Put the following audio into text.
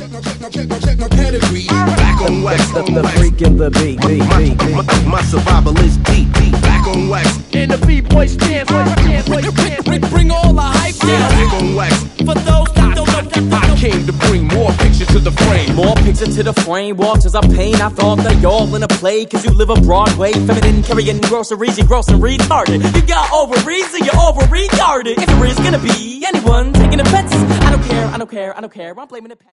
check my pedigree. Back on wax, the freak in the beat. My survival is deep. Back on wax. And the B-boys dance, bring all the hype down. Back on wax. For those that don't know, I came to bring more pictures to the frame. More pictures to the frame, walks as I paint. I thought that y'all in a play, cause you live a Broadway. Feminine, carrying groceries, you gross and retarded. You got ovaries, and you're over retarded. If there is gonna be anyone taking offense, I don't care, I'm blaming the